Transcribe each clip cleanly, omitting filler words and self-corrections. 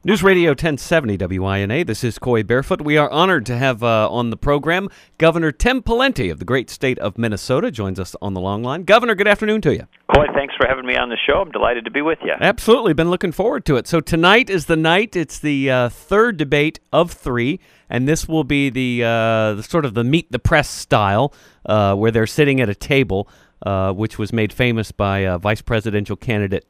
News Radio 1070 WINA. This is Coy Barefoot. We are honored to have on the program Governor Tim Pawlenty of the great state of Minnesota joins us on the long line. Governor, good afternoon to you. Coy, thanks for having me on the show. I'm delighted to be with you. Absolutely. Been looking forward to it. So tonight is the night. It's the third debate of three, and this will be the sort of the meet the press style where they're sitting at a table, which was made famous by vice presidential candidate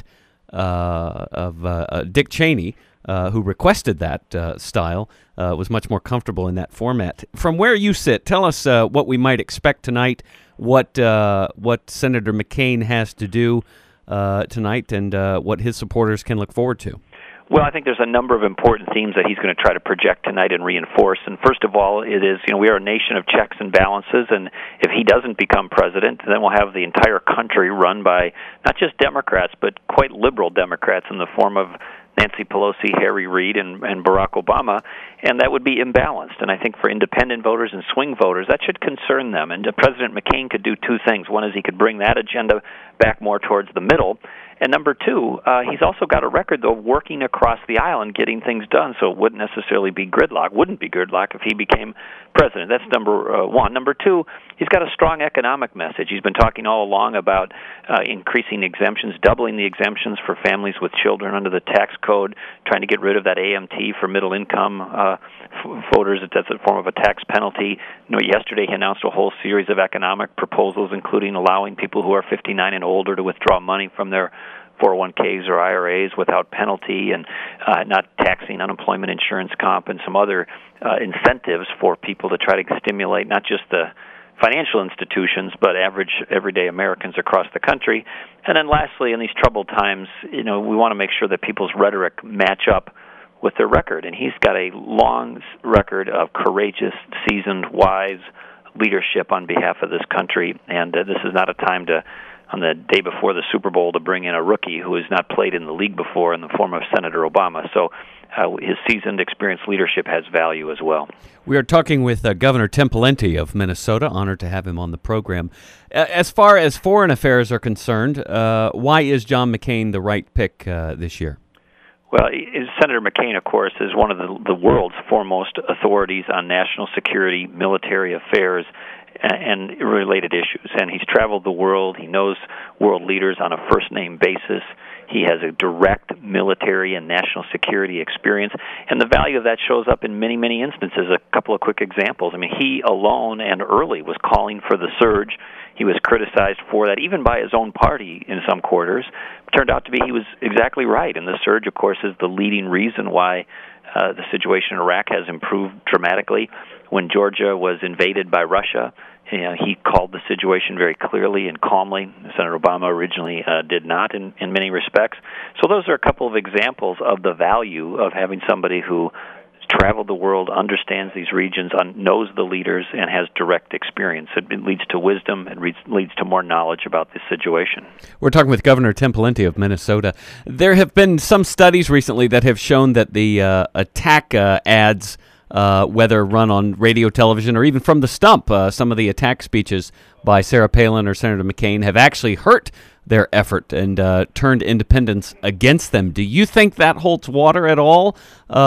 Dick Cheney, who requested that style, was much more comfortable in that format. From where you sit, tell us what we might expect tonight, what Senator McCain has to do tonight, and what his supporters can look forward to. Well, I think there's a number of important themes that he's going to try to project tonight and reinforce. And first of all, it is, we are a nation of checks and balances, and if he doesn't become president, then we'll have the entire country run by not just Democrats, but quite liberal Democrats in the form of Nancy Pelosi, Harry Reid, and Barack Obama, and that would be imbalanced. And I think for independent voters and swing voters, that should concern them. And President McCain could do two things. One is he could bring that agenda back more towards the middle, and number two, he's also got a record, though, of working across the aisle and getting things done, so it wouldn't necessarily be gridlock. Wouldn't be gridlock if he became president. That's number one. Number two, he's got a strong economic message. He's been talking all along about increasing exemptions, doubling the exemptions for families with children under the tax code, trying to get rid of that AMT for middle-income voters. That's a form of a tax penalty. Yesterday he announced a whole series of economic proposals, including allowing people who are 59 and older to withdraw money from their 401ks or IRAs without penalty, and not taxing unemployment insurance comp and some other incentives for people to try to stimulate not just the financial institutions, but average, everyday Americans across the country. And then lastly, in these troubled times, we want to make sure that people's rhetoric match up with their record. And he's got a long record of courageous, seasoned, wise leadership on behalf of this country. And this is not a time to, on the day before the Super Bowl, to bring in a rookie who has not played in the league before in the form of Senator Obama. So his seasoned, experienced leadership has value as well. We are talking with Governor Tim Pawlenty of Minnesota. Honored to have him on the program. As far as foreign affairs are concerned, why is John McCain the right pick this year? Well, Senator McCain, of course, is one of the world's foremost authorities on national security, military affairs, and related issues. And he's traveled the world. He knows world leaders on a first-name basis. He has a direct military and national security experience, and the value of that shows up in many, many instances. A couple of quick examples. I mean, he alone and early was calling for the surge. He was criticized for that, even by his own party in some quarters. It turned out to be he was exactly right, and the surge, of course, is the leading reason why the situation in Iraq has improved dramatically. When Georgia was invaded by Russia, he called the situation very clearly and calmly. Senator Obama originally did not in many respects. So those are a couple of examples of the value of having somebody who traveled the world, understands these regions, knows the leaders, and has direct experience. It leads to wisdom. It leads to more knowledge about the situation. We're talking with Governor Tim Pawlenty of Minnesota. There have been some studies recently that have shown that the attack ads, whether run on radio, television, or even from the stump, some of the attack speeches by Sarah Palin or Senator McCain have actually hurt their effort and turned independents against them. Do you think that holds water at all?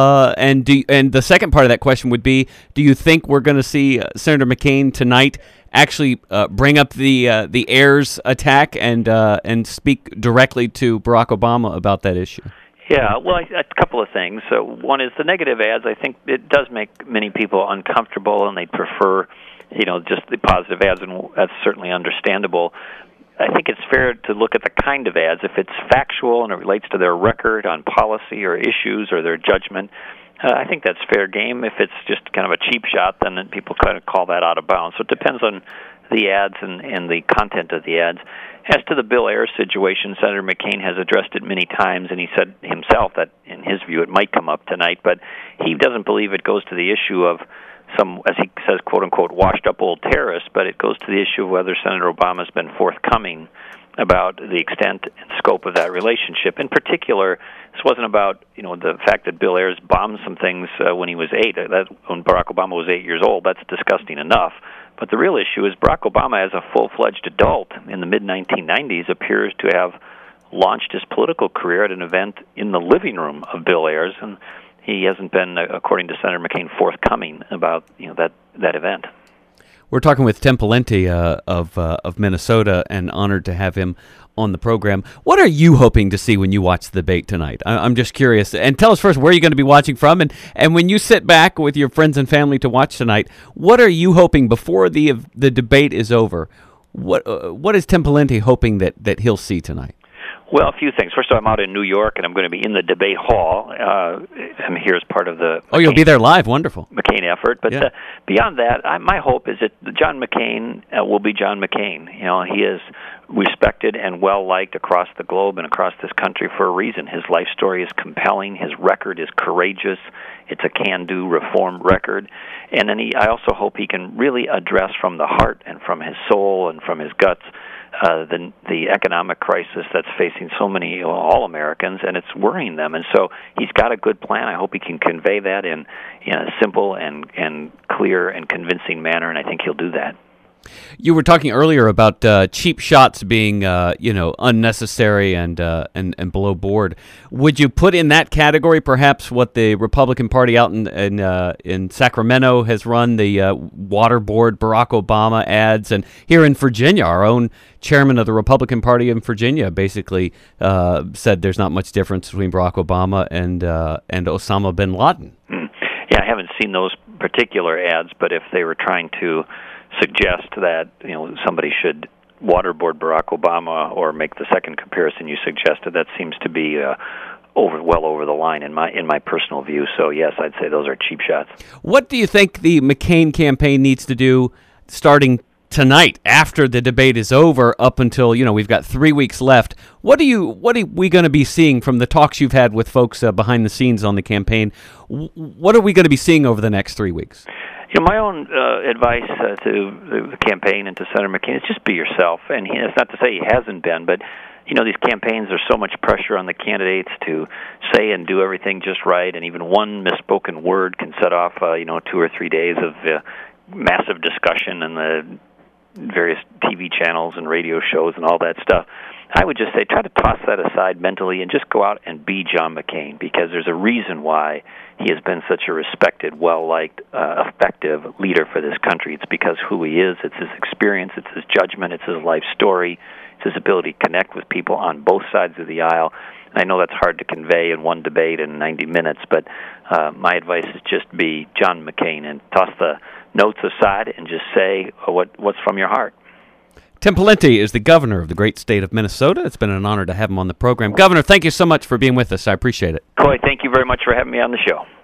And the second part of that question would be, do you think we're going to see Senator McCain tonight actually bring up the Ayers attack and speak directly to Barack Obama about that issue? Yeah, well, a couple of things. So one is the negative ads. I think it does make many people uncomfortable, and they prefer, just the positive ads, and that's certainly understandable. I think it's fair to look at the kind of ads. If it's factual and it relates to their record on policy or issues or their judgment, I think that's fair game. If it's just kind of a cheap shot, then people kind of call that out of bounds. So it depends on the ads and the content of the ads. As to the Bill Ayers situation, Senator McCain has addressed it many times, and he said himself that, in his view, it might come up tonight, but he doesn't believe it goes to the issue of some, as he says, quote-unquote, washed-up old terrorists, but it goes to the issue of whether Senator Obama's been forthcoming about the extent and scope of that relationship. In particular, this wasn't about the fact that Bill Ayers bombed some things when he was 8. When Barack Obama was 8 years old, that's disgusting enough. But the real issue is Barack Obama, as a full-fledged adult in the mid-1990s, appears to have launched his political career at an event in the living room of Bill Ayers, and he hasn't been, according to Senator McCain, forthcoming about that event. We're talking with Tim Pawlenty of Minnesota, and honored to have him on the program. What are you hoping to see when you watch the debate tonight? I'm just curious. And tell us first where you're going to be watching from, and when you sit back with your friends and family to watch tonight, what are you hoping before the debate is over? What is Tim Pawlenty hoping that he'll see tonight? Well, a few things. First of all, I'm out in New York, and I'm going to be in the debate hall. I'm here as part of the McCain, you'll be there live. Wonderful. McCain effort. But yeah. Beyond that, my hope is that John McCain will be John McCain. He is respected and well-liked across the globe and across this country for a reason. His life story is compelling. His record is courageous. It's a can-do reform record. And then I also hope he can really address from the heart and from his soul and from his guts the economic crisis that's facing so many, all Americans, and it's worrying them. And so he's got a good plan. I hope he can convey that in a simple and clear and convincing manner, and I think he'll do that. You were talking earlier about cheap shots being, unnecessary and below board. Would you put in that category perhaps what the Republican Party out in Sacramento has run, the waterboard Barack Obama ads, and here in Virginia, our own chairman of the Republican Party in Virginia basically said there's not much difference between Barack Obama and Osama bin Laden. Yeah, I haven't seen those particular ads, but if they were trying to suggest that somebody should waterboard Barack Obama or make the second comparison you suggested, that seems to be well over the line in my personal view. So yes, I'd say those are cheap shots. What do you think the McCain campaign needs to do starting tonight after the debate is over up until we've got 3 weeks left? What are we going to be seeing from the talks you've had with folks behind the scenes on the campaign? What are we going to be seeing over the next 3 weeks? My own advice to the campaign and to Senator McCain is just be yourself. And it's not to say he hasn't been, but these campaigns, there's so much pressure on the candidates to say and do everything just right, and even one misspoken word can set off 2 or 3 days of massive discussion in the various TV channels and radio shows and all that stuff. I would just say try to toss that aside mentally and just go out and be John McCain, because there's a reason why he has been such a respected, well-liked, effective leader for this country. It's because who he is, it's his experience, it's his judgment, it's his life story, it's his ability to connect with people on both sides of the aisle. And I know that's hard to convey in one debate in 90 minutes, but my advice is just be John McCain and toss the notes aside and just say what's from your heart. Tim Pawlenty is the governor of the great state of Minnesota. It's been an honor to have him on the program. Governor, thank you so much for being with us. I appreciate it. Coy, thank you very much for having me on the show.